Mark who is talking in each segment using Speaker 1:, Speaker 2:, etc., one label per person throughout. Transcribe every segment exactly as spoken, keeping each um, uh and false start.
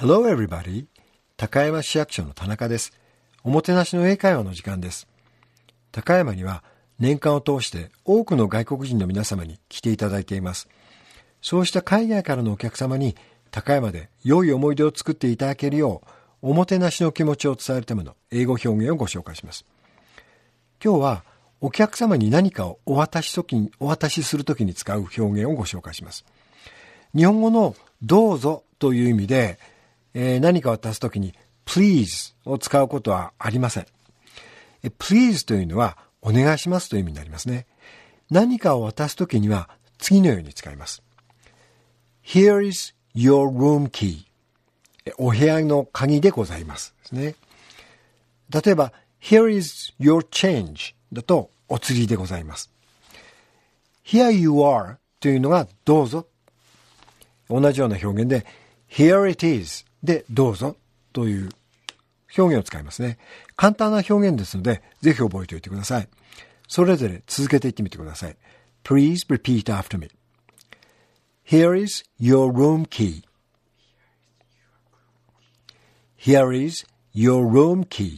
Speaker 1: Hello everybody. 高山市役所の田中です。おもてなしの英会話の時間です。高山には年間を通して多くの外国人の皆様に来ていただいています。そうした海外からのお客様に高山で良い思い出を作っていただけるよう、おもてなしの気持ちを伝えるための英語表現をご紹介します。今日はお客様に何かをお渡しときに、お渡しするときに使う表現をご紹介します。日本語のどうぞという意味で、えー、何かを渡すときに please を使うことはありません。え please というのはお願いしますという意味になりますね。何かを渡すときには次のように使います。Here is your room key. お部屋の鍵でございますですね。例えば Here is your change だとお釣りでございます。Here you are というのがどうぞ。同じような表現で Here it is でどうぞという表現を使いますね。簡単な表現ですのでぜひ覚えておいてください。それぞれ続けていってみてください。Please repeat after me. Here is your room key. Here is your room key.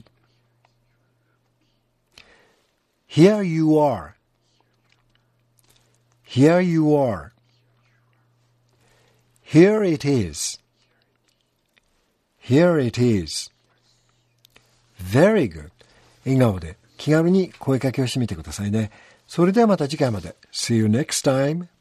Speaker 1: Here you are. Here you are. Here it is. Here it is. Very good. 笑顔で気軽に声かけをしてみてくださいね。それではまた次回まで。See you next time.